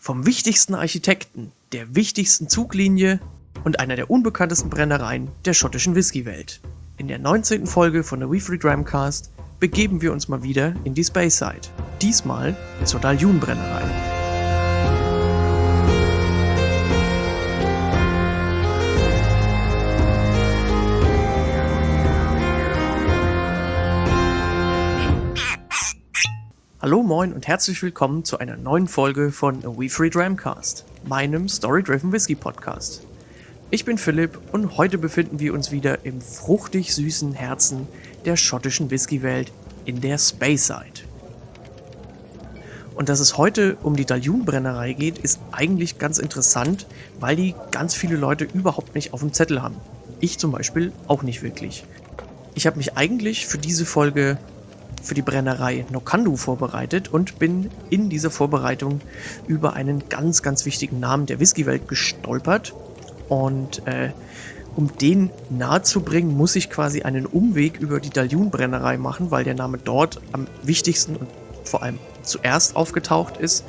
Vom wichtigsten Architekten, der wichtigsten Zuglinie und einer der unbekanntesten Brennereien der schottischen Whiskywelt. In der 19. Folge von der We Free Dramcast begeben wir uns mal wieder in die Speyside. Diesmal zur Dalhun-Brennerei. Hallo, moin und herzlich willkommen zu einer neuen Folge von A We Free Dramcast, meinem Story-Driven Whisky Podcast. Ich bin Philipp und heute befinden wir uns wieder im fruchtig süßen Herzen der schottischen Whiskywelt in der Speyside. Und dass es heute um die Dalhun-Brennerei geht, ist eigentlich ganz interessant, weil die ganz viele Leute überhaupt nicht auf dem Zettel haben. Ich zum Beispiel auch nicht wirklich. Ich habe mich eigentlich für diese Folge für die Brennerei Knockandu vorbereitet und bin in dieser Vorbereitung über einen ganz, ganz wichtigen Namen der Whiskywelt gestolpert. Und um den nahezubringen, muss ich quasi einen Umweg über die Dalhun-Brennerei machen, weil der Name dort am wichtigsten und vor allem zuerst aufgetaucht ist.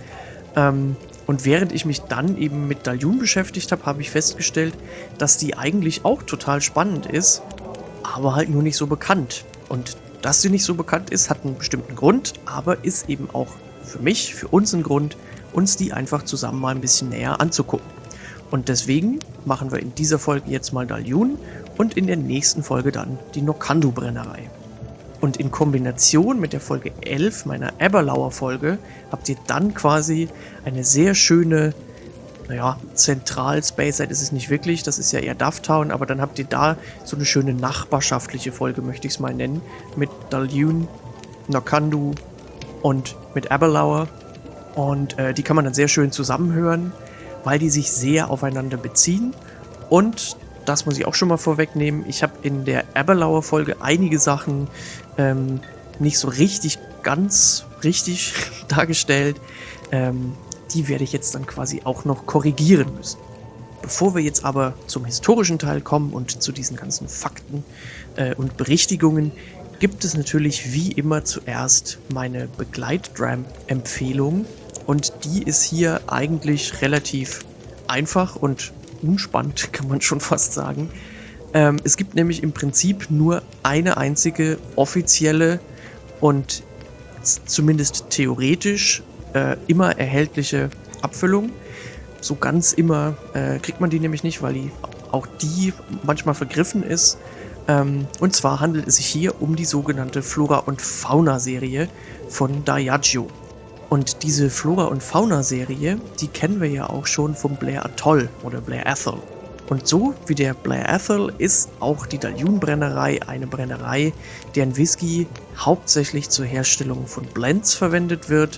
Und während ich mich dann eben mit Dalhun beschäftigt habe, habe ich festgestellt, dass die eigentlich auch total spannend ist, aber halt nur nicht so bekannt. Und dass sie nicht so bekannt ist, hat einen bestimmten Grund, aber ist eben auch für mich, für uns ein Grund, uns die einfach zusammen mal ein bisschen näher anzugucken. Und deswegen machen wir in dieser Folge jetzt mal Dalhun und in der nächsten Folge dann die Knockandu-Brennerei. Und in Kombination mit der Folge 11, meiner Aberlour Folge, habt ihr dann quasi eine sehr schöne, Zentral-Speyside ist es nicht wirklich, das ist ja eher Dufftown, aber dann habt ihr da so eine schöne nachbarschaftliche Folge, möchte ich es mal nennen, mit Dalhun, Knockandu und mit Aberlour. Und die kann man dann sehr schön zusammenhören, weil die sich sehr aufeinander beziehen. Und das muss ich auch schon mal vorwegnehmen, ich habe in der Aberlour Folge einige Sachen nicht so ganz richtig dargestellt. Die werde ich jetzt dann quasi auch noch korrigieren müssen. Bevor wir jetzt aber zum historischen Teil kommen und zu diesen ganzen Fakten und Berichtigungen, gibt es natürlich wie immer zuerst meine Begleitdram-Empfehlung. Und die ist hier eigentlich relativ einfach und unspannend, kann man schon fast sagen. Es gibt nämlich im Prinzip nur eine einzige offizielle und zumindest theoretisch immer erhältliche Abfüllung. So ganz immer kriegt man die nämlich nicht, weil die manchmal vergriffen ist. Und zwar handelt es sich hier um die sogenannte Flora- und Fauna-Serie von Diageo. Und diese Flora- und Fauna-Serie, die kennen wir ja auch schon vom Blair Atoll oder Blair Athol. Und so wie der Blair Athol ist auch die Dalhun-Brennerei eine Brennerei, deren Whisky hauptsächlich zur Herstellung von Blends verwendet wird.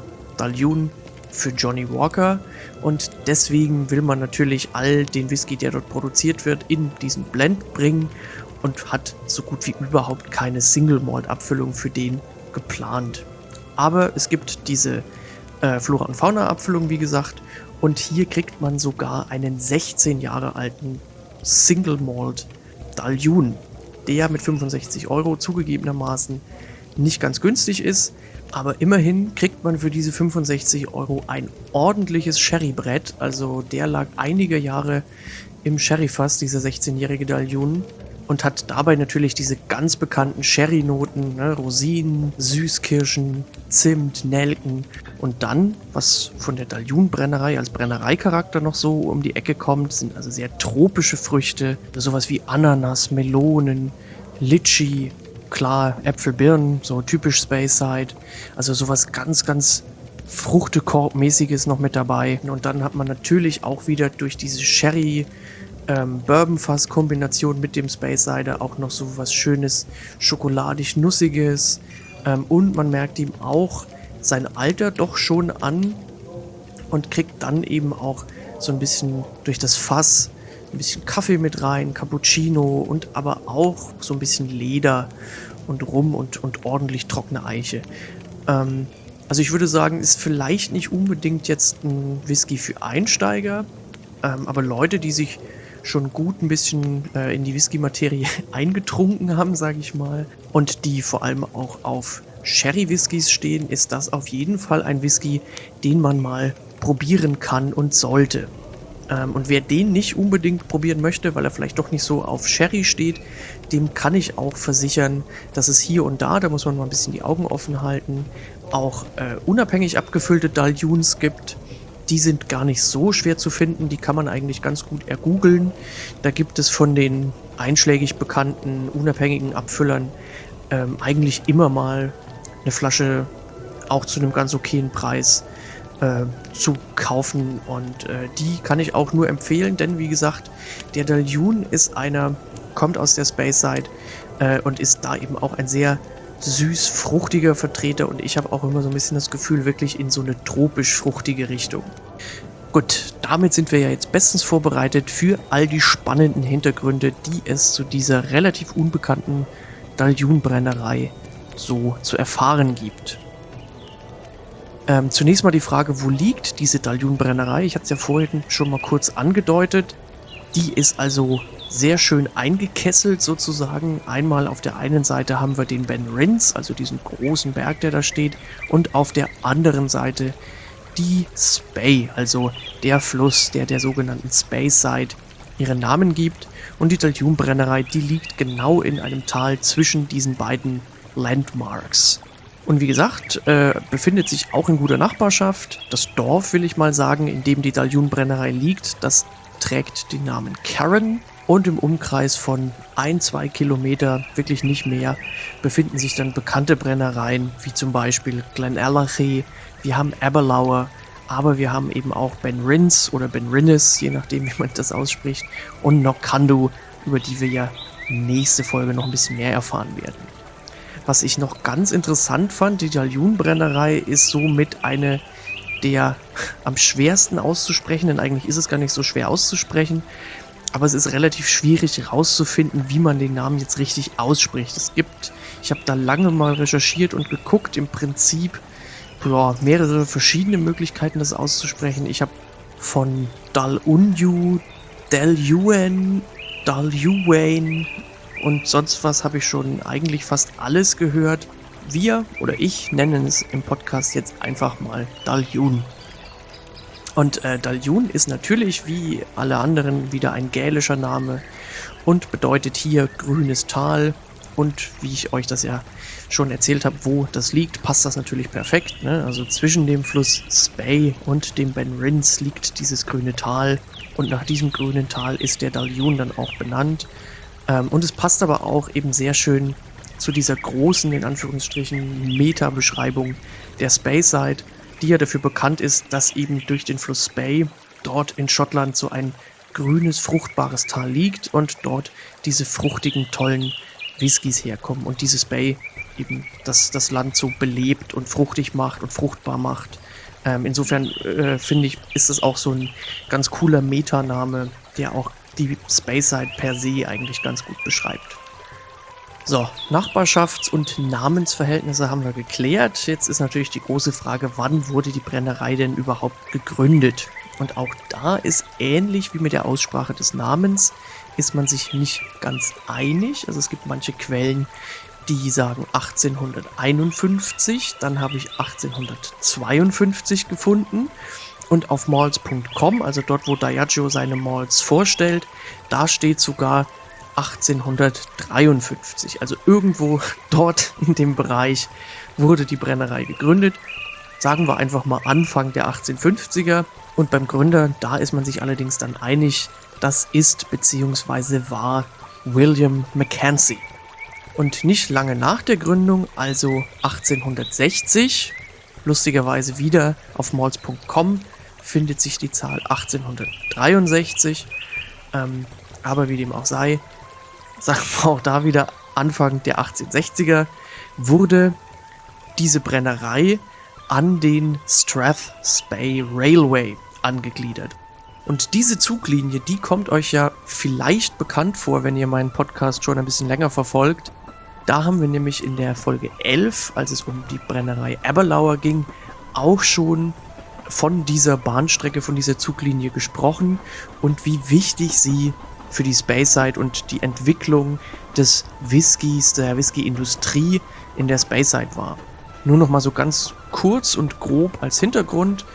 Dalhun für Johnny Walker, und deswegen will man natürlich all den Whisky, der dort produziert wird, in diesen Blend bringen und hat so gut wie überhaupt keine Single-Malt-Abfüllung für den geplant. Aber es gibt diese Flora- und Fauna-Abfüllung, wie gesagt, und hier kriegt man sogar einen 16 Jahre alten Single-Malt Dalhun, der mit 65 € zugegebenermaßen nicht ganz günstig ist. Aber immerhin kriegt man für diese 65 € ein ordentliches Sherrybrett. Also der lag einige Jahre im Sherryfass, dieser 16-jährige Dalhun. Und hat dabei natürlich diese ganz bekannten Sherry-Noten, ne? Rosinen, Süßkirschen, Zimt, Nelken. Und dann, was von der Dalhun-Brennerei als Brennereicharakter noch so um die Ecke kommt, sind also sehr tropische Früchte. Sowas wie Ananas, Melonen, Litschi. Klar, Äpfel, Birnen, so typisch Speyside. Also sowas ganz, ganz Fruchtekorb-mäßiges noch mit dabei. Und dann hat man natürlich auch wieder durch diese Sherry-Bourbon-Fass-Kombination mit dem Speyside auch noch so was Schönes, schokoladig-nussiges. Und man merkt ihm auch sein Alter doch schon an und kriegt dann eben auch so ein bisschen durch das Fass ein bisschen Kaffee mit rein, Cappuccino und aber auch so ein bisschen Leder und Rum und ordentlich trockene Eiche. Also ich würde sagen, ist vielleicht nicht unbedingt jetzt ein Whisky für Einsteiger, aber Leute, die sich schon gut ein bisschen in die Whisky-Materie eingetrunken haben, sage ich mal, und die vor allem auch auf Sherry-Whiskys stehen, ist das auf jeden Fall ein Whisky, den man mal probieren kann und sollte. Und wer den nicht unbedingt probieren möchte, weil er vielleicht doch nicht so auf Sherry steht, dem kann ich auch versichern, dass es hier und da muss man mal ein bisschen die Augen offen halten, auch unabhängig abgefüllte Daljuns gibt. Die sind gar nicht so schwer zu finden, die kann man eigentlich ganz gut ergoogeln. Da gibt es von den einschlägig bekannten, unabhängigen Abfüllern eigentlich immer mal eine Flasche auch zu einem ganz okayen Preis zu kaufen, und die kann ich auch nur empfehlen, denn wie gesagt, der Daljun kommt aus der Speyside und ist da eben auch ein sehr süß-fruchtiger Vertreter, und ich habe auch immer so ein bisschen das Gefühl, wirklich in so eine tropisch-fruchtige Richtung. Gut, damit sind wir ja jetzt bestens vorbereitet für all die spannenden Hintergründe, die es zu dieser relativ unbekannten Daljun-Brennerei so zu erfahren gibt. Zunächst mal die Frage, wo liegt diese Daljun-Brennerei? Ich hatte es ja vorhin schon mal kurz angedeutet. Die ist also sehr schön eingekesselt sozusagen. Einmal auf der einen Seite haben wir den Ben Rins, also diesen großen Berg, der da steht, und auf der anderen Seite die Spey, also der Fluss, der sogenannten Speyside ihren Namen gibt. Und die Daljun-Brennerei, die liegt genau in einem Tal zwischen diesen beiden Landmarks. Und wie gesagt, befindet sich auch in guter Nachbarschaft. Das Dorf, will ich mal sagen, in dem die Daljun-Brennerei liegt, das trägt den Namen Carron. Und im Umkreis von 1-2 Kilometer, wirklich nicht mehr, befinden sich dann bekannte Brennereien, wie zum Beispiel Glenallachie, wir haben Aberlour, aber wir haben eben auch Ben Rins oder Ben Rinnes, je nachdem, wie man das ausspricht, und Nokandu, über die wir ja nächste Folge noch ein bisschen mehr erfahren werden. Was ich noch ganz interessant fand, die Daljun-Brennerei ist somit eine der am schwersten auszusprechenden, eigentlich ist es gar nicht so schwer auszusprechen, aber es ist relativ schwierig herauszufinden, wie man den Namen jetzt richtig ausspricht. Ich habe da lange mal recherchiert und geguckt, im Prinzip mehrere verschiedene Möglichkeiten, das auszusprechen. Ich habe von Dalunyu, Dalyuen, Dalyuane und sonst was habe ich schon eigentlich fast alles gehört. Wir oder ich nennen es im Podcast jetzt einfach mal Daljun. Und Daljun ist natürlich wie alle anderen wieder ein gälischer Name und bedeutet hier grünes Tal. Und wie ich euch das ja schon erzählt habe, wo das liegt, passt das natürlich perfekt. Ne? Also zwischen dem Fluss Spey und dem Ben Rins liegt dieses grüne Tal. Und nach diesem grünen Tal ist der Daljun dann auch benannt. Und es passt aber auch eben sehr schön zu dieser großen, in Anführungsstrichen, Meta-Beschreibung der Speyside, die ja dafür bekannt ist, dass eben durch den Fluss Spey dort in Schottland so ein grünes, fruchtbares Tal liegt und dort diese fruchtigen, tollen Whiskys herkommen und dieses Spey eben das Land so belebt und fruchtig macht und fruchtbar macht. Insofern finde ich, ist es auch so ein ganz cooler Metaname, der auch die Speyside per se eigentlich ganz gut beschreibt. So, Nachbarschafts- und Namensverhältnisse haben wir geklärt. Jetzt ist natürlich die große Frage, wann wurde die Brennerei denn überhaupt gegründet? Und auch da ist ähnlich wie mit der Aussprache des Namens, ist man sich nicht ganz einig. Also es gibt manche Quellen, die sagen 1851, dann habe ich 1852 gefunden. Und auf malts.com, also dort, wo Diageo seine Malts vorstellt, da steht sogar 1853. Also irgendwo dort in dem Bereich wurde die Brennerei gegründet. Sagen wir einfach mal Anfang der 1850er. Und beim Gründer, da ist man sich allerdings dann einig, das ist bzw. war William Mackenzie. Und nicht lange nach der Gründung, also 1860, lustigerweise wieder auf malts.com, findet sich die Zahl 1863. Aber wie dem auch sei, sagen wir auch da wieder, Anfang der 1860er wurde diese Brennerei an den Strathspey Railway angegliedert. Und diese Zuglinie, die kommt euch ja vielleicht bekannt vor, wenn ihr meinen Podcast schon ein bisschen länger verfolgt. Da haben wir nämlich in der Folge 11, als es um die Brennerei Aberlour ging, auch schon von dieser Bahnstrecke, von dieser Zuglinie gesprochen und wie wichtig sie für die Speyside und die Entwicklung des Whiskys, der Whisky-Industrie in der Speyside war. Nur noch mal so ganz kurz und grob als Hintergrund.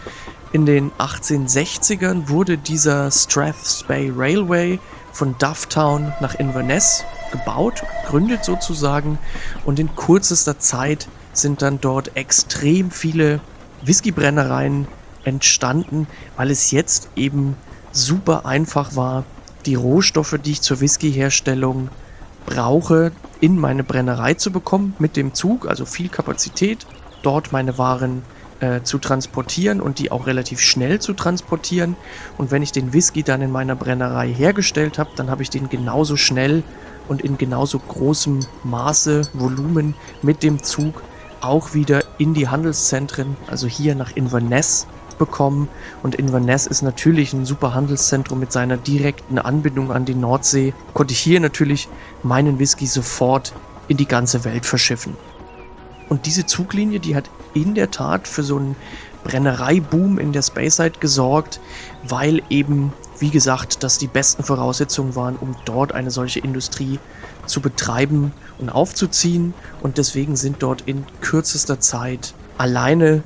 In den 1860ern wurde dieser Strathspey Railway von Dufftown nach Inverness gebaut, gegründet sozusagen, und in kürzester Zeit sind dann dort extrem viele Whiskybrennereien entstanden, weil es jetzt eben super einfach war, die Rohstoffe, die ich zur Whiskyherstellung brauche, in meine Brennerei zu bekommen mit dem Zug, also viel Kapazität, dort meine Waren zu transportieren und die auch relativ schnell zu transportieren. Und wenn ich den Whisky dann in meiner Brennerei hergestellt habe, dann habe ich den genauso schnell und in genauso großem Maße, Volumen mit dem Zug auch wieder in die Handelszentren, also hier nach Inverness, bekommen. Und Inverness ist natürlich ein super Handelszentrum mit seiner direkten Anbindung an die Nordsee. Konnte ich hier natürlich meinen Whisky sofort in die ganze Welt verschiffen. Und diese Zuglinie, die hat in der Tat für so einen Brennereiboom in der Speyside gesorgt, weil eben, wie gesagt, das die besten Voraussetzungen waren, um dort eine solche Industrie zu betreiben und aufzuziehen. Und deswegen sind dort in kürzester Zeit alleine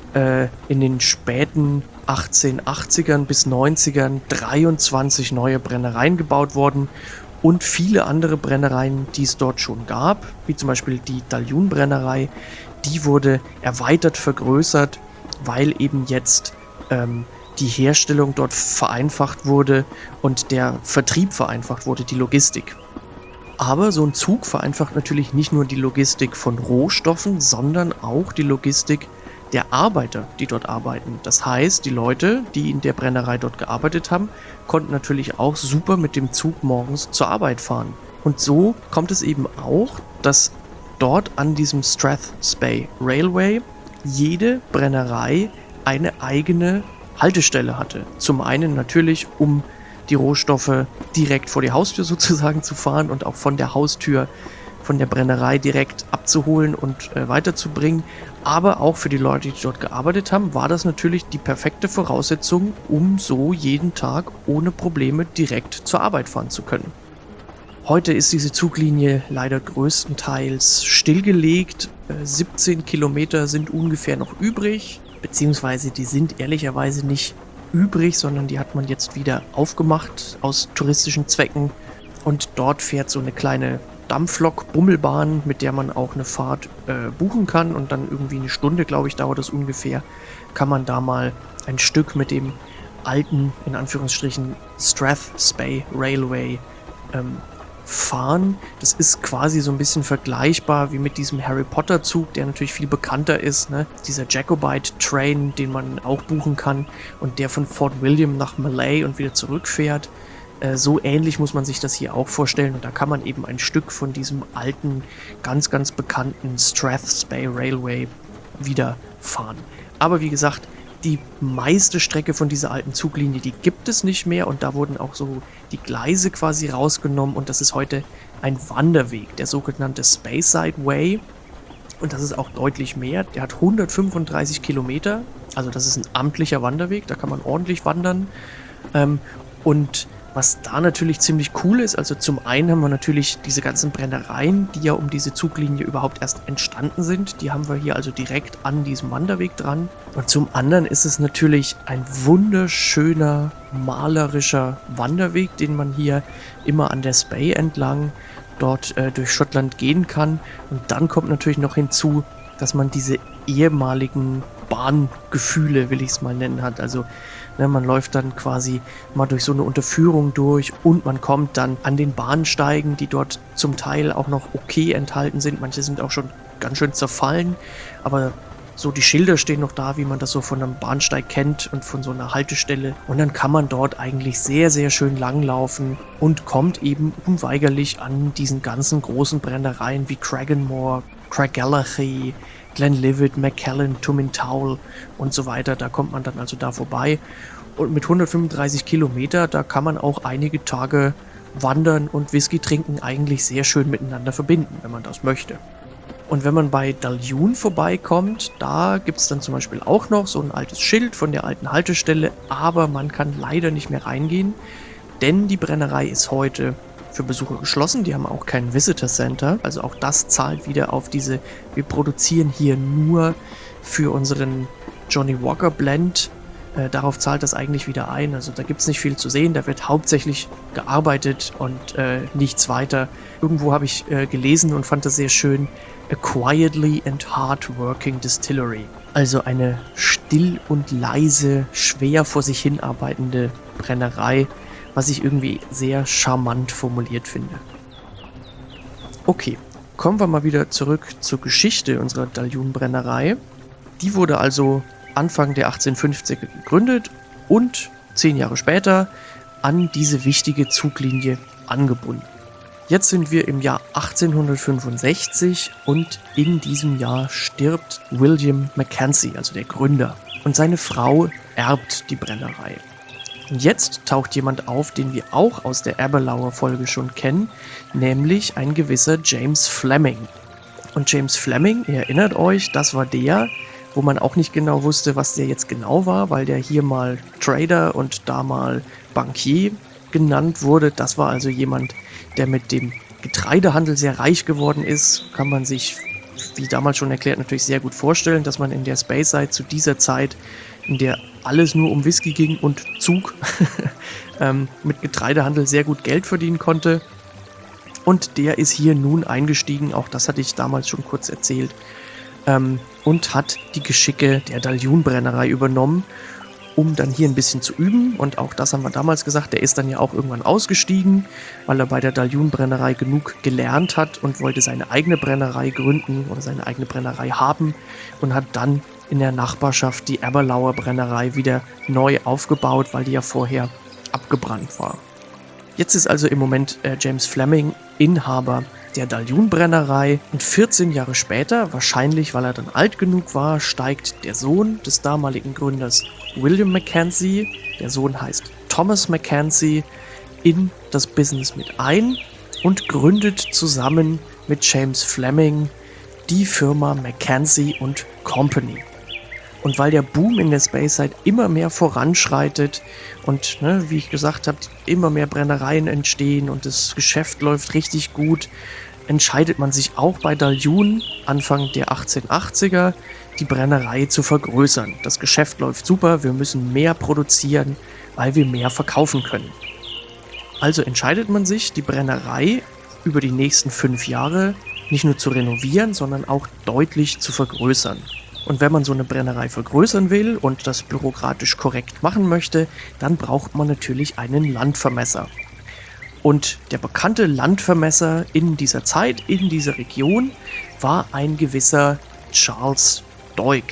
in den späten 1880ern bis 90ern 23 neue Brennereien gebaut worden. Und viele andere Brennereien, die es dort schon gab, wie zum Beispiel die Dalhun-Brennerei, die wurde erweitert, vergrößert, weil eben jetzt die Herstellung dort vereinfacht wurde und der Vertrieb vereinfacht wurde, die Logistik. Aber so ein Zug vereinfacht natürlich nicht nur die Logistik von Rohstoffen, sondern auch die Logistik der Arbeiter, die dort arbeiten. Das heißt, die Leute, die in der Brennerei dort gearbeitet haben, konnten natürlich auch super mit dem Zug morgens zur Arbeit fahren. Und so kommt es eben auch, dass dort an diesem Strathspey Railway jede Brennerei eine eigene Haltestelle hatte. Zum einen natürlich, um die Rohstoffe direkt vor die Haustür sozusagen zu fahren und auch von der Haustür von der Brennerei direkt abzuholen und weiterzubringen. Aber auch für die Leute, die dort gearbeitet haben, war das natürlich die perfekte Voraussetzung, um so jeden Tag ohne Probleme direkt zur Arbeit fahren zu können. Heute ist diese Zuglinie leider größtenteils stillgelegt. 17 Kilometer sind ungefähr noch übrig, beziehungsweise die sind ehrlicherweise nicht übrig, sondern die hat man jetzt wieder aufgemacht aus touristischen Zwecken. Und dort fährt so eine kleine Dampflok-Bummelbahn, mit der man auch eine Fahrt buchen kann, und dann irgendwie eine Stunde, glaube ich, dauert das ungefähr, kann man da mal ein Stück mit dem alten, in Anführungsstrichen, Strathspey Railway fahren. Das ist quasi so ein bisschen vergleichbar wie mit diesem Harry Potter Zug, der natürlich viel bekannter ist, ne? Dieser Jacobite Train, den man auch buchen kann und der von Fort William nach Malay und wieder zurückfährt. So ähnlich muss man sich das hier auch vorstellen, und da kann man eben ein Stück von diesem alten, ganz, ganz bekannten Strathspey Railway wieder fahren. Aber wie gesagt, die meiste Strecke von dieser alten Zuglinie, die gibt es nicht mehr, und da wurden auch so die Gleise quasi rausgenommen, und das ist heute ein Wanderweg, der sogenannte Speyside Way, und das ist auch deutlich mehr. Der hat 135 Kilometer, also das ist ein amtlicher Wanderweg, da kann man ordentlich wandern, und was da natürlich ziemlich cool ist, also zum einen haben wir natürlich diese ganzen Brennereien, die ja um diese Zuglinie überhaupt erst entstanden sind. Die haben wir hier also direkt an diesem Wanderweg dran. Und zum anderen ist es natürlich ein wunderschöner, malerischer Wanderweg, den man hier immer an der Spey entlang dort durch Schottland gehen kann. Und dann kommt natürlich noch hinzu, dass man diese ehemaligen Bahngefühle, will ich es mal nennen, hat. Also man läuft dann quasi mal durch so eine Unterführung durch und man kommt dann an den Bahnsteigen, die dort zum Teil auch noch okay enthalten sind. Manche sind auch schon ganz schön zerfallen, aber so die Schilder stehen noch da, wie man das so von einem Bahnsteig kennt und von so einer Haltestelle. Und dann kann man dort eigentlich sehr, sehr schön langlaufen und kommt eben unweigerlich an diesen ganzen großen Brennereien wie Cragganmore, Craigellachie, Glenlivet, Macallan, Tumintoul und so weiter. Da kommt man dann also da vorbei. Und mit 135 Kilometer, da kann man auch einige Tage wandern und Whisky trinken eigentlich sehr schön miteinander verbinden, wenn man das möchte. Und wenn man bei Dalhun vorbeikommt, da gibt es dann zum Beispiel auch noch so ein altes Schild von der alten Haltestelle, aber man kann leider nicht mehr reingehen, denn die Brennerei ist heute für Besucher geschlossen. Die haben auch kein Visitor Center, also auch das zahlt wieder auf diese, wir produzieren hier nur für unseren Johnnie Walker Blend Darauf zahlt das eigentlich wieder ein. Also da gibt es nicht viel zu sehen. Da wird hauptsächlich gearbeitet und nichts weiter. Irgendwo habe ich gelesen und fand das sehr schön. A quietly and hard-working distillery. Also eine still und leise, schwer vor sich hin arbeitende Brennerei, was ich irgendwie sehr charmant formuliert finde. Okay, kommen wir mal wieder zurück zur Geschichte unserer Dahljoen-Brennerei. Die wurde also Anfang der 1850er gegründet und 10 Jahre später an diese wichtige Zuglinie angebunden. Jetzt sind wir im Jahr 1865 und in diesem Jahr stirbt William Mackenzie, also der Gründer. Und seine Frau erbt die Brennerei. Und jetzt taucht jemand auf, den wir auch aus der Aberlour-Folge schon kennen, nämlich ein gewisser James Fleming. Und James Fleming, ihr erinnert euch, das war der, wo man auch nicht genau wusste, was der jetzt genau war, weil der hier mal Trader und da mal Bankier genannt wurde. Das war also jemand, der mit dem Getreidehandel sehr reich geworden ist. Kann man sich, wie damals schon erklärt, natürlich sehr gut vorstellen, dass man in der Speyside zu dieser Zeit, in der alles nur um Whisky ging und Zug, mit Getreidehandel sehr gut Geld verdienen konnte. Und der ist hier nun eingestiegen, auch das hatte ich damals schon kurz erzählt, und hat die Geschicke der Dahljoen-Brennerei übernommen, um dann hier ein bisschen zu üben. Und auch das haben wir damals gesagt, der ist dann ja auch irgendwann ausgestiegen, weil er bei der Dahljoen-Brennerei genug gelernt hat und wollte seine eigene Brennerei gründen oder seine eigene Brennerei haben und hat dann in der Nachbarschaft die Aberlour Brennerei wieder neu aufgebaut, weil die ja vorher abgebrannt war. Jetzt ist also im Moment James Fleming Inhaber der Dahljoen-Brennerei und 14 Jahre später, wahrscheinlich weil er dann alt genug war, steigt der Sohn des damaligen Gründers William Mackenzie, der Sohn heißt Thomas Mackenzie, in das Business mit ein und gründet zusammen mit James Fleming die Firma Mackenzie Company. Und weil der Boom in der Speyside immer mehr voranschreitet und, wie ich gesagt habe, immer mehr Brennereien entstehen und das Geschäft läuft richtig gut, entscheidet man sich auch bei Dahljoen Anfang der 1880er, die Brennerei zu vergrößern. Das Geschäft läuft super, wir müssen mehr produzieren, weil wir mehr verkaufen können. Also entscheidet man sich, die Brennerei über die nächsten 5 Jahre nicht nur zu renovieren, sondern auch deutlich zu vergrößern. Und wenn man so eine Brennerei vergrößern will und das bürokratisch korrekt machen möchte, dann braucht man natürlich einen Landvermesser. Und der bekannte Landvermesser in dieser Zeit, in dieser Region, war ein gewisser Charles Doig.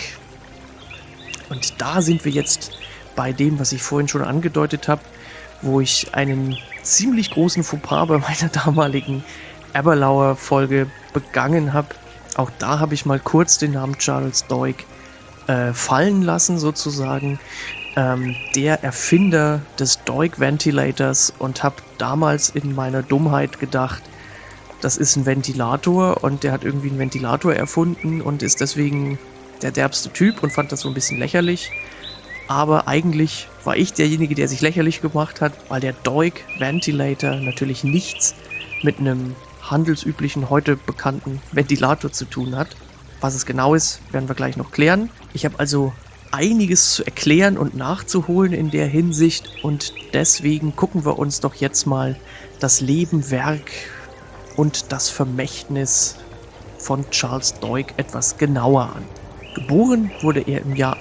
Und da sind wir jetzt bei dem, was ich vorhin schon angedeutet habe, wo ich einen ziemlich großen Fauxpas bei meiner damaligen Aberlour-Folge begangen habe. Auch da habe ich mal kurz den Namen Charles Doig fallen lassen, sozusagen. Der Erfinder des Doig Ventilators, und habe damals in meiner Dummheit gedacht, das ist ein Ventilator und der hat irgendwie einen Ventilator erfunden und ist deswegen der derbste Typ und fand das so ein bisschen lächerlich. Aber eigentlich war ich derjenige, der sich lächerlich gemacht hat, weil der Doig Ventilator natürlich nichts mit einem handelsüblichen, heute bekannten Ventilator zu tun hat. Was es genau ist, werden wir gleich noch klären. Ich habe also einiges zu erklären und nachzuholen in der Hinsicht und deswegen gucken wir uns doch jetzt mal das Leben, Werk und das Vermächtnis von Charles Doig etwas genauer an. Geboren wurde er im Jahr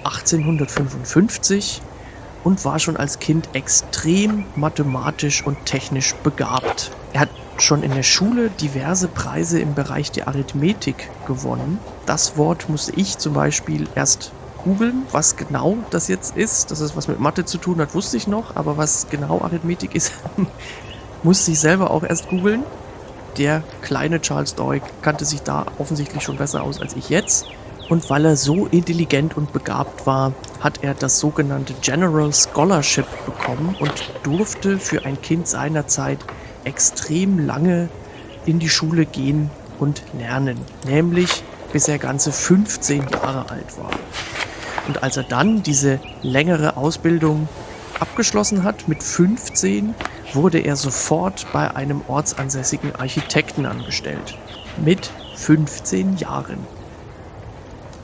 1855 und war schon als Kind extrem mathematisch und technisch begabt. Er hat schon in der Schule diverse Preise im Bereich der Arithmetik gewonnen. Das Wort musste ich zum Beispiel erst googeln, was genau das jetzt ist. Dass es was mit Mathe zu tun hat, wusste ich noch, aber was genau Arithmetik ist, musste ich selber auch erst googeln. Der kleine Charles Doig kannte sich da offensichtlich schon besser aus als ich jetzt. Und weil er so intelligent und begabt war, hat er das sogenannte General Scholarship bekommen und durfte für ein Kind seiner Zeit extrem lange in die Schule gehen und lernen. Nämlich bis er ganze 15 Jahre alt war. Und als er dann diese längere Ausbildung abgeschlossen hat, mit 15, wurde er sofort bei einem ortsansässigen Architekten angestellt. Mit 15 Jahren.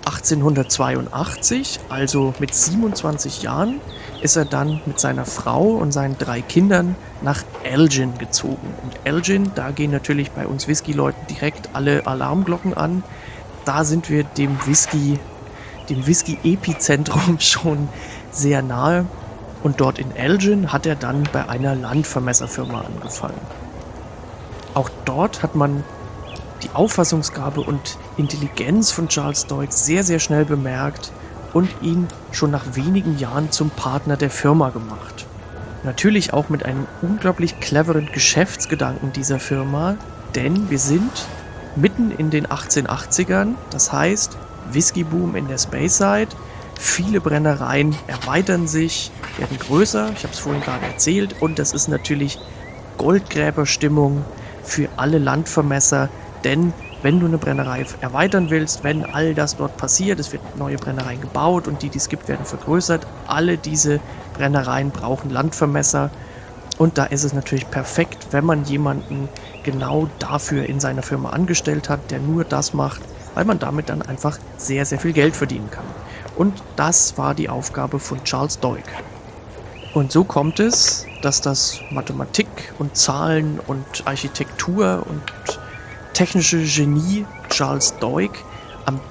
1882, also mit 27 Jahren, ist er dann mit seiner Frau und seinen 3 Kindern nach Elgin gezogen. Und Elgin, da gehen natürlich bei uns Whisky-Leuten direkt alle Alarmglocken an. Da sind wir dem Whisky-Epizentrum schon sehr nahe. Und dort in Elgin hat er dann bei einer Landvermesserfirma angefangen. Auch dort hat man die Auffassungsgabe und Intelligenz von Charles Doig sehr, sehr schnell bemerkt und ihn schon nach wenigen Jahren zum Partner der Firma gemacht. Natürlich auch mit einem unglaublich cleveren Geschäftsgedanken dieser Firma, denn wir sind mitten in den 1880ern, das heißt Whiskyboom in der Speyside, viele Brennereien erweitern sich, werden größer, ich habe es vorhin gerade erzählt, und das ist natürlich Goldgräberstimmung für alle Landvermesser, denn wenn du eine Brennerei erweitern willst, wenn all das dort passiert, es wird neue Brennereien gebaut und die es gibt, werden vergrößert, alle diese Brennereien brauchen Landvermesser und da ist es natürlich perfekt, wenn man jemanden genau dafür in seiner Firma angestellt hat, der nur das macht, weil man damit dann einfach sehr, sehr viel Geld verdienen kann. Und das war die Aufgabe von Charles Doig. Und so kommt es, dass das Mathematik und Zahlen und Architektur und technische Genie Charles Doig am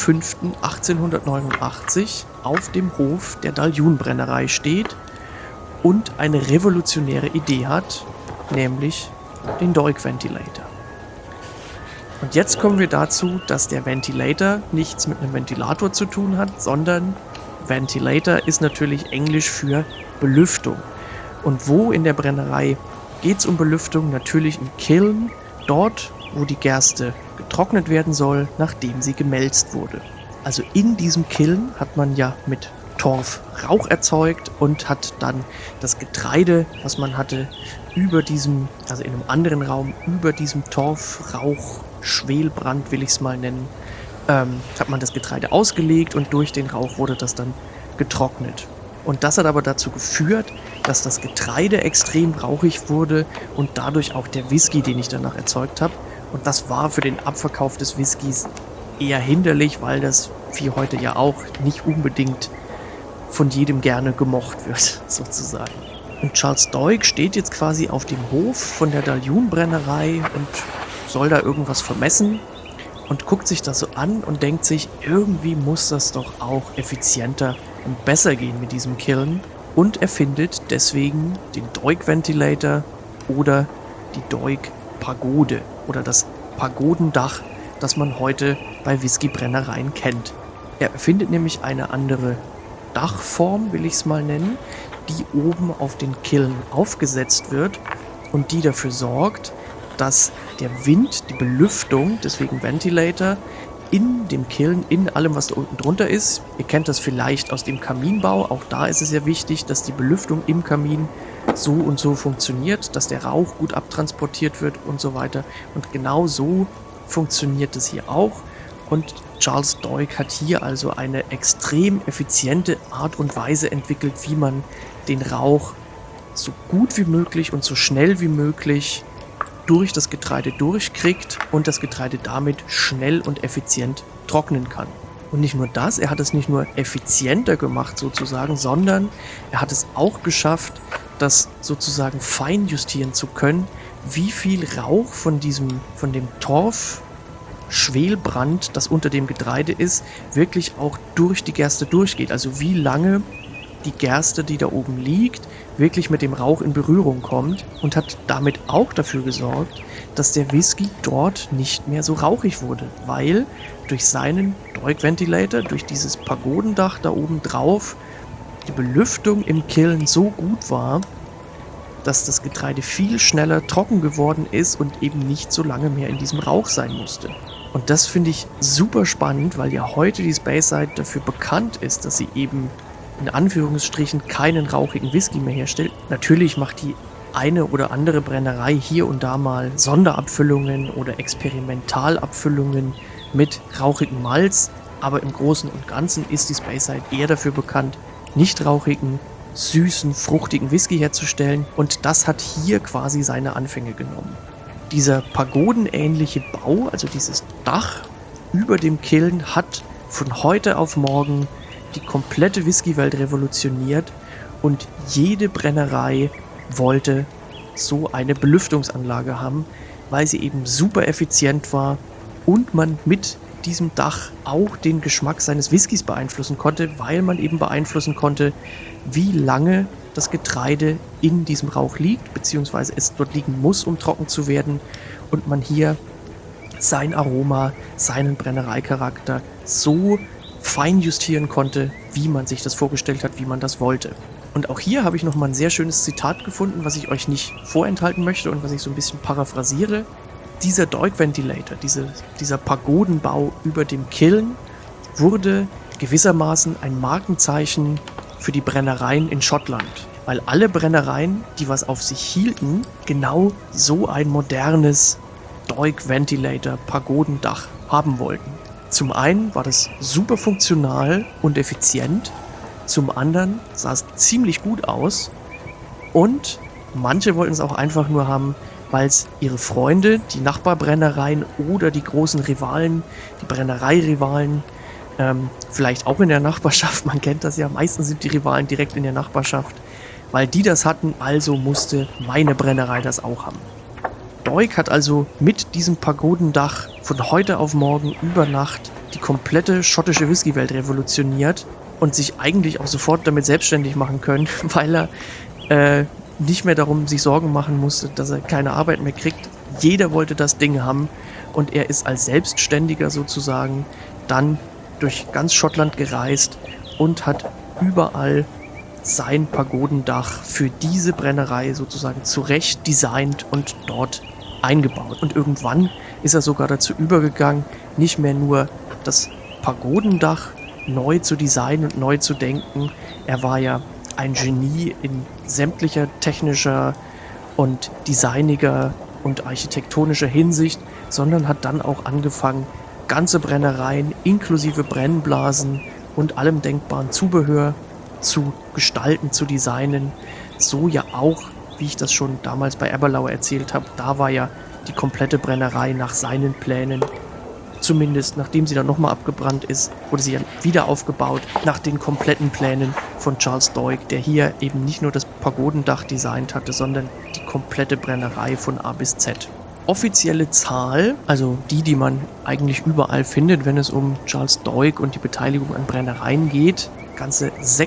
3.5.1889 auf dem Hof der Dallion-Brennerei steht und eine revolutionäre Idee hat, nämlich den Doig Ventilator. Und jetzt kommen wir dazu, dass der Ventilator nichts mit einem Ventilator zu tun hat, sondern Ventilator ist natürlich Englisch für Belüftung. Und wo in der Brennerei geht es um Belüftung? Natürlich im Kiln, dort wo die Gerste getrocknet werden soll, nachdem sie gemälzt wurde. Also in diesem Kiln hat man ja mit Torf Rauch erzeugt und hat dann das Getreide, was man hatte, über diesem, also in einem anderen Raum, über diesem Torfrauch, Schwelbrand will ich es mal nennen, hat man das Getreide ausgelegt und durch den Rauch wurde das dann getrocknet. Und das hat aber dazu geführt, dass das Getreide extrem rauchig wurde und dadurch auch der Whisky, den ich danach erzeugt habe. Und das war für den Abverkauf des Whiskys eher hinderlich, weil das wie heute ja auch nicht unbedingt von jedem gerne gemocht wird, sozusagen. Und Charles Doig steht jetzt quasi auf dem Hof von der Dallion-Brennerei und soll da irgendwas vermessen und guckt sich das so an und denkt sich, irgendwie muss das doch auch effizienter und besser gehen mit diesem Kiln und erfindet deswegen den Doig Ventilator oder die Doig Pagode oder das Pagodendach, das man heute bei Whiskybrennereien kennt. Er erfindet nämlich eine andere Dachform, will ich es mal nennen, die oben auf den Kiln aufgesetzt wird und die dafür sorgt, dass der Wind, die Belüftung, deswegen Ventilator, in dem Kiln, in allem, was da unten drunter ist, ihr kennt das vielleicht aus dem Kaminbau, auch da ist es ja wichtig, dass die Belüftung im Kamin so und so funktioniert, dass der Rauch gut abtransportiert wird und so weiter. Und genau so funktioniert es hier auch. Und Charles Doig hat hier also eine extrem effiziente Art und Weise entwickelt, wie man den Rauch so gut wie möglich und so schnell wie möglich durch das Getreide durchkriegt und das Getreide damit schnell und effizient trocknen kann. Und nicht nur das, er hat es nicht nur effizienter gemacht sozusagen, sondern er hat es auch geschafft, das sozusagen fein justieren zu können, wie viel Rauch von dem Torf, Schwelbrand, das unter dem Getreide ist, wirklich auch durch die Gerste durchgeht. Also wie lange die Gerste, die da oben liegt, wirklich mit dem Rauch in Berührung kommt und hat damit auch dafür gesorgt, dass der Whisky dort nicht mehr so rauchig wurde, weil durch seinen Doig Ventilator, durch dieses Pagodendach da oben drauf, die Belüftung im Kiln so gut war, dass das Getreide viel schneller trocken geworden ist und eben nicht so lange mehr in diesem Rauch sein musste. Und das finde ich super spannend, weil ja heute die Speyside dafür bekannt ist, dass sie eben in Anführungsstrichen keinen rauchigen Whisky mehr herstellt. Natürlich macht die eine oder andere Brennerei hier und da mal Sonderabfüllungen oder Experimentalabfüllungen mit rauchigem Malz, aber im Großen und Ganzen ist die Speyside eher dafür bekannt, nicht rauchigen, süßen, fruchtigen Whisky herzustellen und das hat hier quasi seine Anfänge genommen. Dieser pagodenähnliche Bau, also dieses Dach über dem Kiln, hat von heute auf morgen die komplette Whiskywelt revolutioniert und jede Brennerei wollte so eine Belüftungsanlage haben, weil sie eben super effizient war und man mit diesem Dach auch den Geschmack seines Whiskys beeinflussen konnte, weil man eben beeinflussen konnte, wie lange das Getreide in diesem Rauch liegt, beziehungsweise es dort liegen muss, um trocken zu werden, und man hier sein Aroma, seinen Brennereicharakter so fein justieren konnte, wie man sich das vorgestellt hat, wie man das wollte. Und auch hier habe ich nochmal ein sehr schönes Zitat gefunden, was ich euch nicht vorenthalten möchte und was ich so ein bisschen paraphrasiere. Dieser Doig Ventilator, dieser Pagodenbau über dem Kiln, wurde gewissermaßen ein Markenzeichen für die Brennereien in Schottland. Weil alle Brennereien, die was auf sich hielten, genau so ein modernes Doig Ventilator Pagodendach haben wollten. Zum einen war das super funktional und effizient, zum anderen sah es ziemlich gut aus und manche wollten es auch einfach nur haben, weil es ihre Freunde, die Nachbarbrennereien oder die großen Rivalen, die Brennereirivalen, vielleicht auch in der Nachbarschaft, man kennt das ja, meistens sind die Rivalen direkt in der Nachbarschaft, weil die das hatten, also musste meine Brennerei das auch haben. Doig hat also mit diesem Pagodendach von heute auf morgen über Nacht die komplette schottische Whiskywelt revolutioniert und sich eigentlich auch sofort damit selbstständig machen können, weil er nicht mehr darum sich Sorgen machen musste, dass er keine Arbeit mehr kriegt. Jeder wollte das Ding haben und er ist als Selbstständiger sozusagen dann durch ganz Schottland gereist und hat überall sein Pagodendach für diese Brennerei sozusagen zurecht designt und dort eingebaut. Und irgendwann ist er sogar dazu übergegangen, nicht mehr nur das Pagodendach neu zu designen und neu zu denken. Er war ja ein Genie in sämtlicher technischer und designiger und architektonischer Hinsicht, sondern hat dann auch angefangen, ganze Brennereien inklusive Brennblasen und allem denkbaren Zubehör zu gestalten, zu designen. So ja auch, wie ich das schon damals bei Aberlour erzählt habe, da war ja die komplette Brennerei nach seinen Plänen, zumindest nachdem sie dann nochmal abgebrannt ist, wurde sie ja wieder aufgebaut nach den kompletten Plänen von Charles Doig, der hier eben nicht nur das Pagodendach designt hatte, sondern die komplette Brennerei von A bis Z. Offizielle Zahl, also die man eigentlich überall findet, wenn es um Charles Doig und die Beteiligung an Brennereien geht, ganze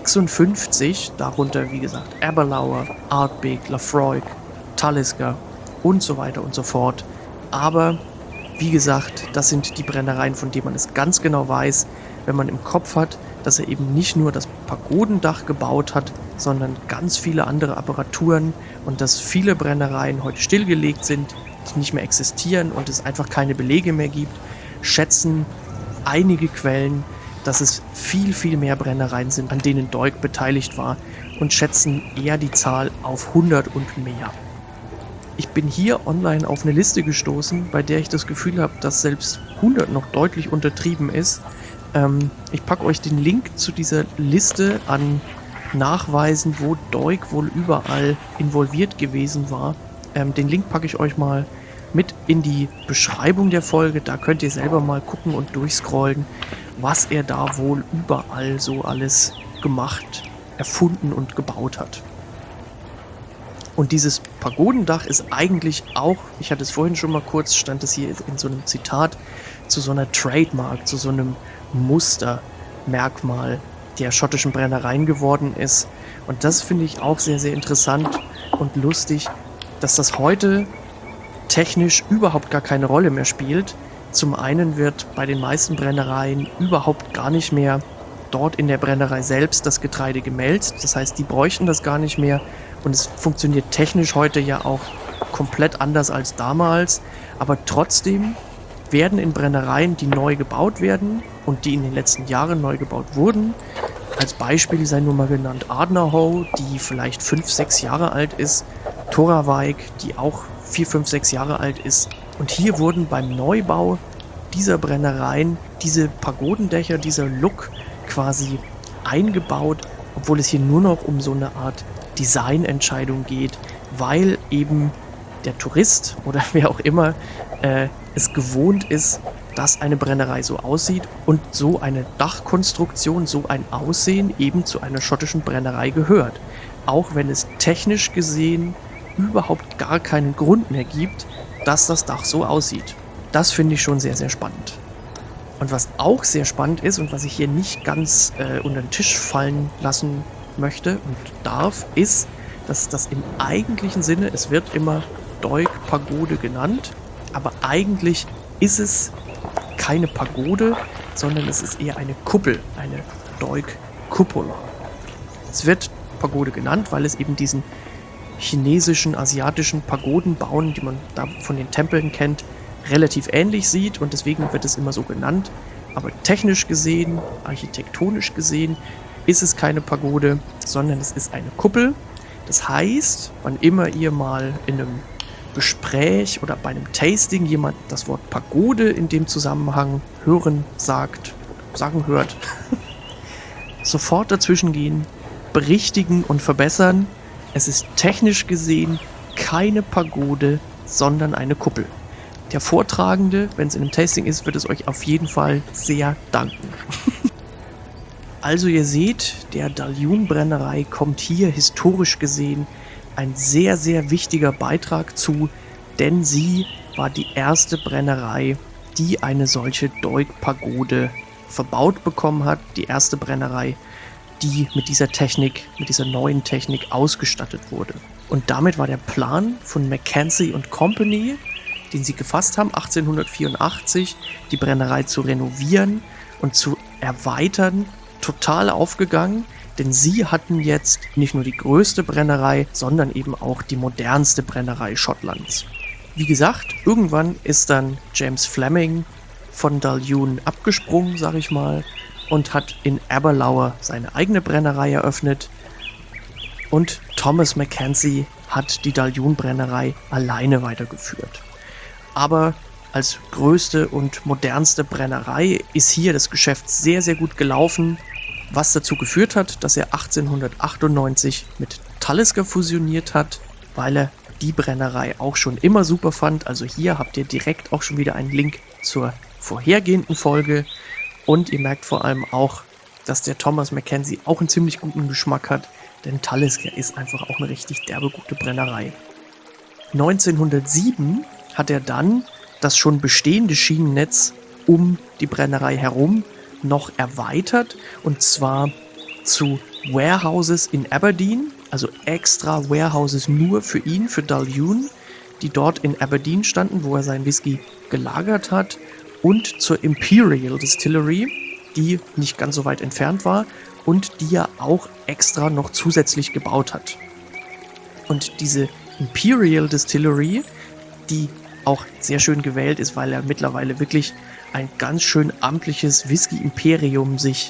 56, darunter wie gesagt Aberlour, Ardbeg, Laphroaig, Talisker und so weiter und so fort. Aber wie gesagt, das sind die Brennereien, von denen man es ganz genau weiß, wenn man im Kopf hat, dass er eben nicht nur das Pagodendach gebaut hat, sondern ganz viele andere Apparaturen und dass viele Brennereien heute stillgelegt sind, die nicht mehr existieren und es einfach keine Belege mehr gibt, schätzen einige Quellen, dass es viel, viel mehr Brennereien sind, an denen Doig beteiligt war, und schätzen eher die Zahl auf 100 und mehr. Ich bin hier online auf eine Liste gestoßen, bei der ich das Gefühl habe, dass selbst 100 noch deutlich untertrieben ist. Ich packe euch den Link zu dieser Liste an Nachweisen, wo Doig wohl überall involviert gewesen war. Den Link packe ich euch mal mit in die Beschreibung der Folge. Da könnt ihr selber mal gucken und durchscrollen, was er da wohl überall so alles gemacht, erfunden und gebaut hat. Und dieses Pagodendach ist eigentlich auch, ich hatte es vorhin schon mal kurz, stand es hier in so einem Zitat, zu so einer Trademark, zu so einem Mustermerkmal der schottischen Brennereien geworden ist. Und das finde ich auch sehr, sehr interessant und lustig, dass das heute technisch überhaupt gar keine Rolle mehr spielt. Zum einen wird bei den meisten Brennereien überhaupt gar nicht mehr dort in der Brennerei selbst das Getreide gemälzt. Das heißt, die bräuchten das gar nicht mehr. Und es funktioniert technisch heute ja auch komplett anders als damals. Aber trotzdem werden in Brennereien, die neu gebaut werden und die in den letzten Jahren neu gebaut wurden, als Beispiel sei nur mal genannt Ardnarhoe, die vielleicht 5, 6 Jahre alt ist, Toravaig, die auch 4, 5, 6 Jahre alt ist. Und hier wurden beim Neubau dieser Brennereien diese Pagodendächer, dieser Look quasi eingebaut, obwohl es hier nur noch um so eine Art Designentscheidung geht, weil eben der Tourist oder wer auch immer es gewohnt ist, dass eine Brennerei so aussieht und so eine Dachkonstruktion, so ein Aussehen eben zu einer schottischen Brennerei gehört. Auch wenn es technisch gesehen überhaupt gar keinen Grund mehr gibt, dass das Dach so aussieht. Das finde ich schon sehr, sehr spannend. Und was auch sehr spannend ist und was ich hier nicht ganz unter den Tisch fallen lassen möchte und darf, ist, dass das im eigentlichen Sinne, es wird immer Doig-Pagode genannt, aber eigentlich ist es keine Pagode, sondern es ist eher eine Kuppel, eine Doig-Cupola. Es wird Pagode genannt, weil es eben diesen chinesischen, asiatischen Pagodenbauen, die man da von den Tempeln kennt, relativ ähnlich sieht und deswegen wird es immer so genannt. Aber technisch gesehen, architektonisch gesehen, ist es keine Pagode, sondern es ist eine Kuppel. Das heißt, wann immer ihr mal in einem Gespräch oder bei einem Tasting jemand das Wort Pagode in dem Zusammenhang sagen hört, sofort dazwischen gehen, berichtigen und verbessern. Es ist technisch gesehen keine Pagode, sondern eine Kuppel. Der Vortragende, wenn es in einem Tasting ist, wird es euch auf jeden Fall sehr danken. Also ihr seht, der Dalyun-Brennerei kommt hier historisch gesehen ein sehr, sehr wichtiger Beitrag zu, denn sie war die erste Brennerei, die eine solche Doig-Pagode verbaut bekommen hat. Die erste Brennerei, die mit dieser Technik, mit dieser neuen Technik ausgestattet wurde. Und damit war der Plan von Mackenzie & Company, den sie gefasst haben, 1884, die Brennerei zu renovieren und zu erweitern, total aufgegangen, denn sie hatten jetzt nicht nur die größte Brennerei, sondern eben auch die modernste Brennerei Schottlands. Wie gesagt, irgendwann ist dann James Fleming von Dalyun abgesprungen, sag ich mal, und hat in Aberlour seine eigene Brennerei eröffnet. Und Thomas Mackenzie hat die Dalyun-Brennerei alleine weitergeführt. Aber als größte und modernste Brennerei ist hier das Geschäft sehr, sehr gut gelaufen, was dazu geführt hat, dass er 1898 mit Talisker fusioniert hat, weil er die Brennerei auch schon immer super fand. Also hier habt ihr direkt auch schon wieder einen Link zur vorhergehenden Folge. Und ihr merkt vor allem auch, dass der Thomas Mackenzie auch einen ziemlich guten Geschmack hat, denn Talisker ist einfach auch eine richtig derbe gute Brennerei. 1907 hat er dann das schon bestehende Schienennetz um die Brennerei herum noch erweitert, und zwar zu Warehouses in Aberdeen, also extra Warehouses nur für ihn, für Dalyun, die dort in Aberdeen standen, wo er seinen Whisky gelagert hat, und zur Imperial Distillery, die nicht ganz so weit entfernt war und die er auch extra noch zusätzlich gebaut hat. Und diese Imperial Distillery, die auch sehr schön gewählt ist, weil er mittlerweile wirklich ein ganz schön amtliches Whisky-Imperium sich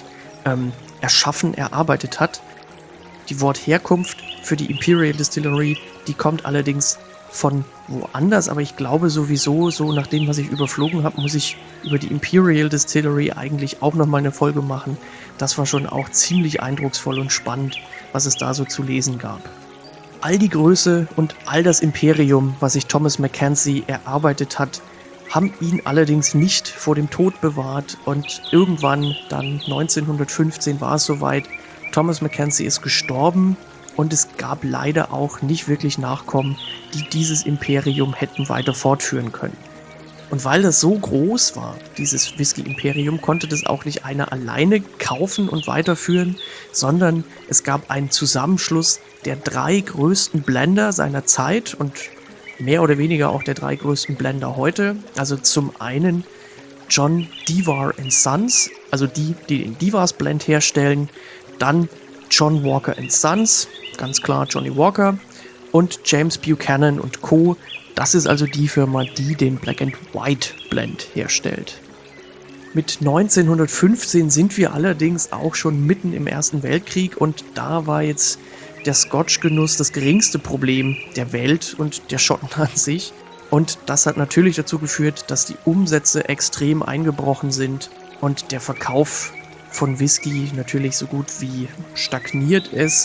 erarbeitet hat. Die Wortherkunft für die Imperial Distillery, die kommt allerdings von woanders, aber ich glaube sowieso, so nach dem, was ich überflogen habe, muss ich über die Imperial Distillery eigentlich auch nochmal eine Folge machen. Das war schon auch ziemlich eindrucksvoll und spannend, was es da so zu lesen gab. All die Größe und all das Imperium, was sich Thomas Mackenzie erarbeitet hat, haben ihn allerdings nicht vor dem Tod bewahrt, und irgendwann dann 1915 war es soweit. Thomas Mackenzie ist gestorben und es gab leider auch nicht wirklich Nachkommen, die dieses Imperium hätten weiter fortführen können. Und weil das so groß war, dieses Whisky-Imperium, konnte das auch nicht einer alleine kaufen und weiterführen, sondern es gab einen Zusammenschluss der 3 größten Blender seiner Zeit und mehr oder weniger auch der 3 größten Blender heute. Also zum einen John Dewar & Sons, also die den Dewars Blend herstellen, dann John Walker & Sons, ganz klar Johnny Walker, und James Buchanan & Co. Das ist also die Firma, die den Black and White Blend herstellt. Mit 1915 sind wir allerdings auch schon mitten im Ersten Weltkrieg, und da war jetzt der Scotch-Genuss das geringste Problem der Welt und der Schotten an sich. Und das hat natürlich dazu geführt, dass die Umsätze extrem eingebrochen sind und der Verkauf von Whisky natürlich so gut wie stagniert ist.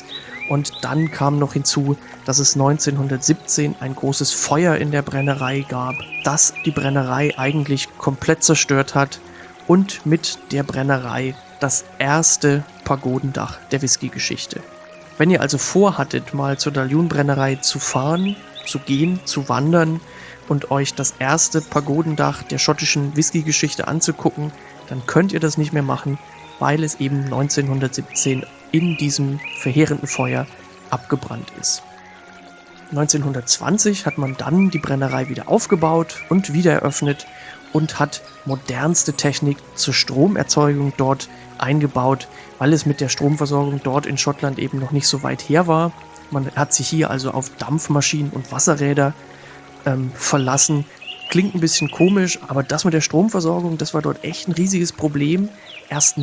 Und dann kam noch hinzu, dass es 1917 ein großes Feuer in der Brennerei gab, das die Brennerei eigentlich komplett zerstört hat und mit der Brennerei das erste Pagodendach der Whisky-Geschichte. Wenn ihr also vorhattet, mal zur Daljoen-Brennerei zu fahren, zu gehen, zu wandern und euch das erste Pagodendach der schottischen Whisky-Geschichte anzugucken, dann könnt ihr das nicht mehr machen, weil es eben 1917 in diesem verheerenden Feuer abgebrannt ist. 1920 hat man dann die Brennerei wieder aufgebaut und wieder eröffnet und hat modernste Technik zur Stromerzeugung dort eingebaut, weil es mit der Stromversorgung dort in Schottland eben noch nicht so weit her war. Man hat sich hier also auf Dampfmaschinen und Wasserräder verlassen. Klingt ein bisschen komisch, aber das mit der Stromversorgung, das war dort echt ein riesiges Problem. Erst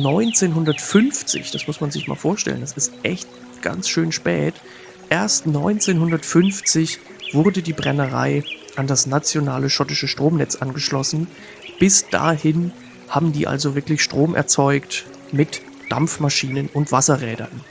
1950, das muss man sich mal vorstellen, das ist echt ganz schön spät, erst 1950 wurde die Brennerei an das nationale schottische Stromnetz angeschlossen. Bis dahin haben die also wirklich Strom erzeugt mit Dampfmaschinen und Wasserrädern.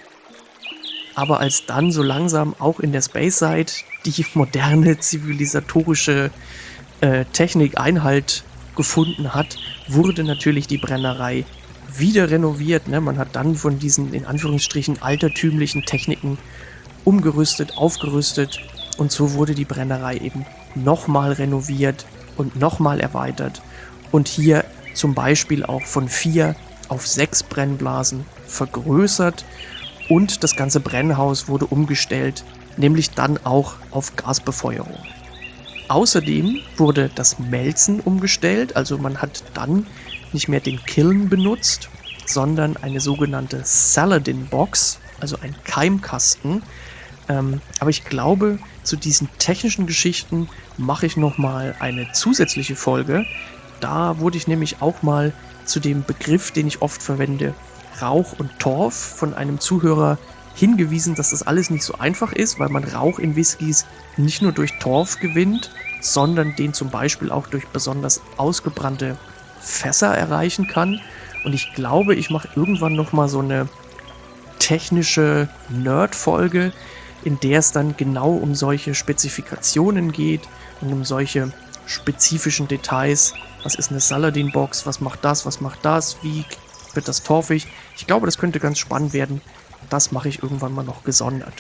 Aber als dann so langsam auch in der Speyside die moderne zivilisatorische Technik Einhalt gefunden hat, wurde natürlich die Brennerei wieder renoviert. Ne? Man hat dann von diesen in Anführungsstrichen altertümlichen Techniken umgerüstet, aufgerüstet und so wurde die Brennerei eben nochmal renoviert und nochmal erweitert und hier zum Beispiel auch von 4 auf 6 Brennblasen vergrößert und das ganze Brennhaus wurde umgestellt, nämlich dann auch auf Gasbefeuerung. Außerdem wurde das Melzen umgestellt, also man hat dann nicht mehr den Kiln benutzt, sondern eine sogenannte Saladin-Box, also ein Keimkasten. Aber ich glaube, zu diesen technischen Geschichten mache ich nochmal eine zusätzliche Folge. Da wurde ich nämlich auch mal zu dem Begriff, den ich oft verwende, Rauch und Torf, von einem Zuhörer hingewiesen, dass das alles nicht so einfach ist, weil man Rauch in Whiskys nicht nur durch Torf gewinnt, sondern den zum Beispiel auch durch besonders ausgebrannte Fässer erreichen kann. Und ich glaube, ich mache irgendwann nochmal so eine technische Nerd-Folge, in der es dann genau um solche Spezifikationen geht und um solche spezifischen Details. Was ist eine Saladin-Box? Was macht das? Wie wird das torfig? Ich glaube, das könnte ganz spannend werden. Das mache ich irgendwann mal noch gesondert.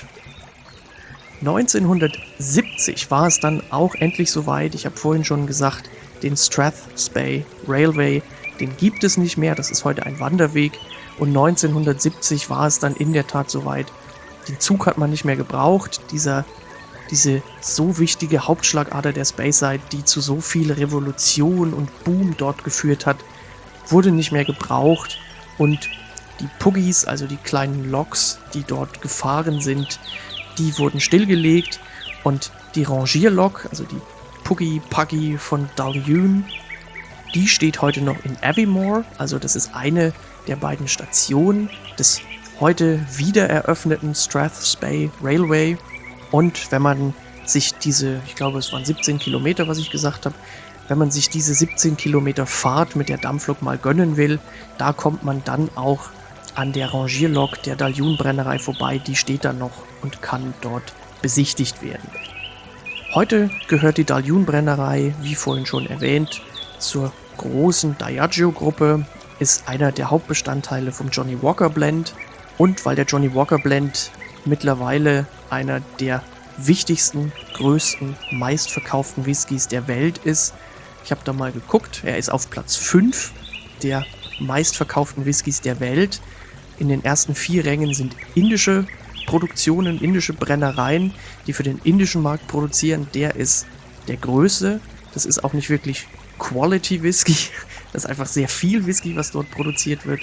1970 war es dann auch endlich soweit. Ich habe vorhin schon gesagt, den Strathspey Railway, den gibt es nicht mehr. Das ist heute ein Wanderweg. Und 1970 war es dann in der Tat soweit. Den Zug hat man nicht mehr gebraucht. Diese so wichtige Hauptschlagader der Speyside, die zu so viel Revolution und Boom dort geführt hat, wurde nicht mehr gebraucht. Und die Puggies, also die kleinen Loks, die dort gefahren sind, die wurden stillgelegt. Und die Rangierlok, also die Puggy von Daljoen, die steht heute noch in Aviemore. Also das ist eine der beiden Stationen des heute wieder eröffneten Strathspey Railway. Und wenn man sich diese, ich glaube es waren 17 Kilometer, was ich gesagt habe, wenn man sich diese 17 Kilometer Fahrt mit der Dampflok mal gönnen will, da kommt man dann auch an der Rangierlok der Daljoen-Brennerei vorbei. Die steht da noch und kann dort besichtigt werden. Heute gehört die Daljoen-Brennerei, wie vorhin schon erwähnt, zur großen Diageo-Gruppe, ist einer der Hauptbestandteile vom Johnnie Walker Blend. Und weil der Johnnie Walker Blend mittlerweile einer der wichtigsten, größten, meistverkauften Whiskys der Welt ist. Ich habe da mal geguckt, er ist auf Platz 5 der meistverkauften Whiskys der Welt. In den ersten 4 Rängen sind indische Produktionen, indische Brennereien, die für den indischen Markt produzieren. Der ist der größte. Das ist auch nicht wirklich Quality Whisky. Das ist einfach sehr viel Whisky, was dort produziert wird.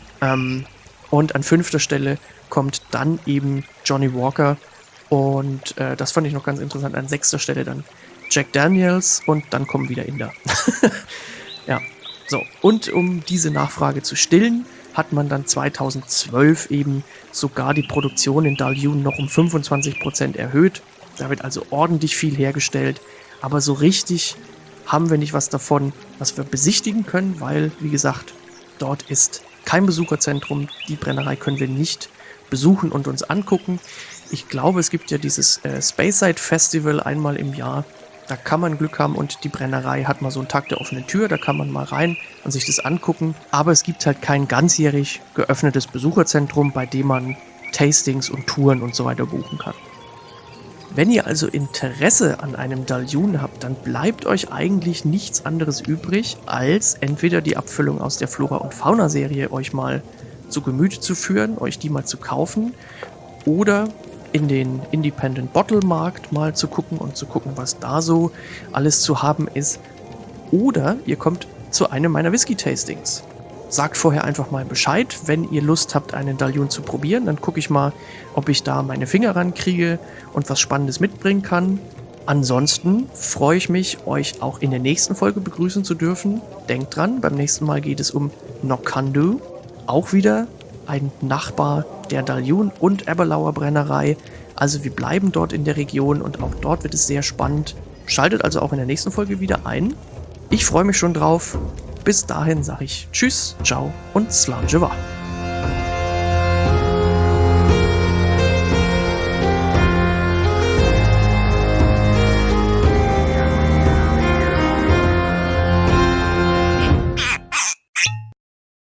Und an 5. Stelle kommt dann eben Johnnie Walker. Und das fand ich noch ganz interessant. An 6. Stelle dann Jack Daniels und dann kommen wieder Inder. Ja, so. Und um diese Nachfrage zu stillen, hat man dann 2012 eben sogar die Produktion in Daljoen noch um 25% erhöht. Da wird also ordentlich viel hergestellt. Aber so richtig haben wir nicht was davon, was wir besichtigen können, weil, wie gesagt, dort ist kein Besucherzentrum. Die Brennerei können wir nicht besuchen und uns angucken. Ich glaube, es gibt ja dieses Speyside Festival einmal im Jahr. Da kann man Glück haben und die Brennerei hat mal so einen Tag der offenen Tür. Da kann man mal rein und sich das angucken. Aber es gibt halt kein ganzjährig geöffnetes Besucherzentrum, bei dem man Tastings und Touren und so weiter buchen kann. Wenn ihr also Interesse an einem Daljun habt, dann bleibt euch eigentlich nichts anderes übrig, als entweder die Abfüllung aus der Flora- und Fauna-Serie euch mal zu Gemüte zu führen, euch die mal zu kaufen, oder in den Independent Bottle Markt mal zu gucken, was da so alles zu haben ist. Oder ihr kommt zu einem meiner Whisky-Tastings. Sagt vorher einfach mal Bescheid, wenn ihr Lust habt, einen Daljun zu probieren. Dann gucke ich mal, ob ich da meine Finger rankriege und was Spannendes mitbringen kann. Ansonsten freue ich mich, euch auch in der nächsten Folge begrüßen zu dürfen. Denkt dran, beim nächsten Mal geht es um Nokandu. Auch wieder ein Nachbar der Daljun und Aberlour Brennerei. Also wir bleiben dort in der Region und auch dort wird es sehr spannend. Schaltet also auch in der nächsten Folge wieder ein. Ich freue mich schon drauf. Bis dahin sage ich Tschüss, ciao und Sláinte mhath.